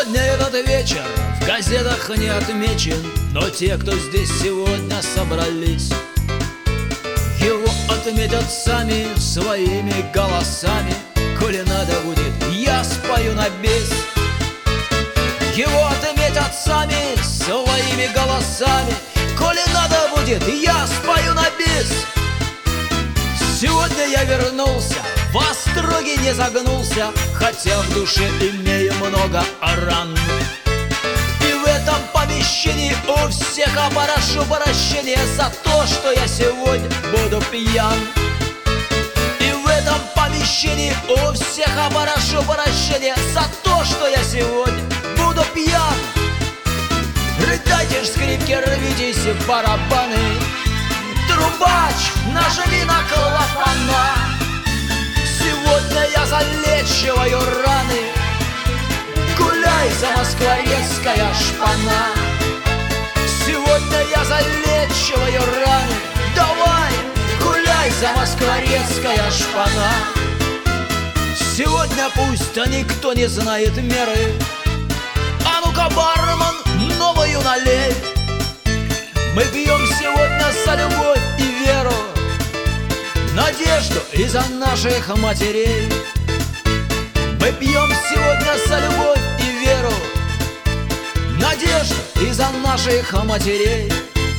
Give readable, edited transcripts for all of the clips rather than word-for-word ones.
Сегодня этот вечер в газетах не отмечен, но те, кто здесь сегодня собрались, его отметят сами своими голосами. Коли надо будет, я спою на бис. Его отметят сами своими голосами. Коли надо будет, я спою на бис. Сегодня я вернулся, в остроге не загнулся, хотя в душе имею много ран. И в этом помещении у всех попрошу прощения за то, что я сегодня буду пьян. И в этом помещении у всех попрошу прощения за то, что я сегодня буду пьян. Рыдайте ж, скрипки, рвитесь в барабаны, трубач, нажми на клапана. Сегодня я залечиваю раны, гуляй, замоскворецкая шпана. Сегодня я залечиваю раны, давай, гуляй, замоскворецкая шпана. Сегодня пусть никто не знает меры, а ну-ка, бармен, новую налей. Мы пьем сегодня за любовь и веру, надежду и за наших матерей. Мы пьем сегодня за любовь и веру, надежду и за наших матерей.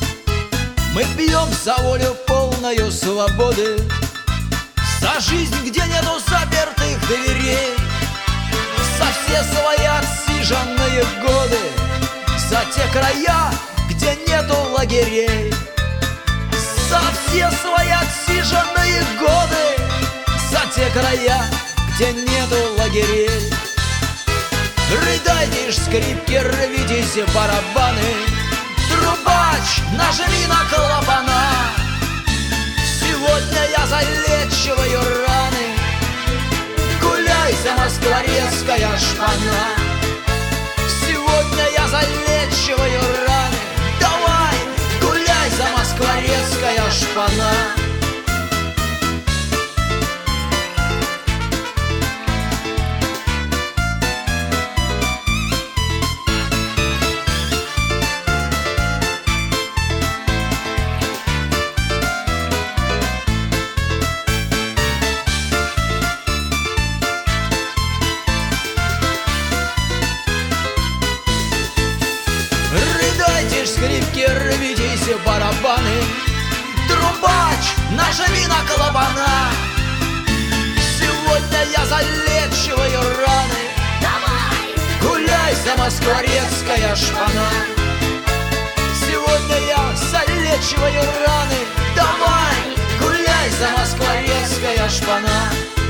Мы пьем за волю полную свободы, за жизнь, где нету запертых дверей, за все свои отсиженные годы, за те края, где нету лагерей, за все свои отсиженные годы, за те края, где нету лагерей. Рыдайте ж, скрипки, рвитесь барабаны, трубач, нажми на клапана. Сегодня я залечиваю раны, гуляй, замоскворецкая шпана. Сегодня я залечиваю раны, давай, гуляй, замоскворецкая шпана. Рыдайте ж, скрипки, рвитесь барабаны, трубач, нажми на клапана. Сегодня я залечиваю раны, давай, гуляй, замоскворецкая шпана. Сегодня я залечиваю раны, давай, гуляй, замоскворецкая шпана.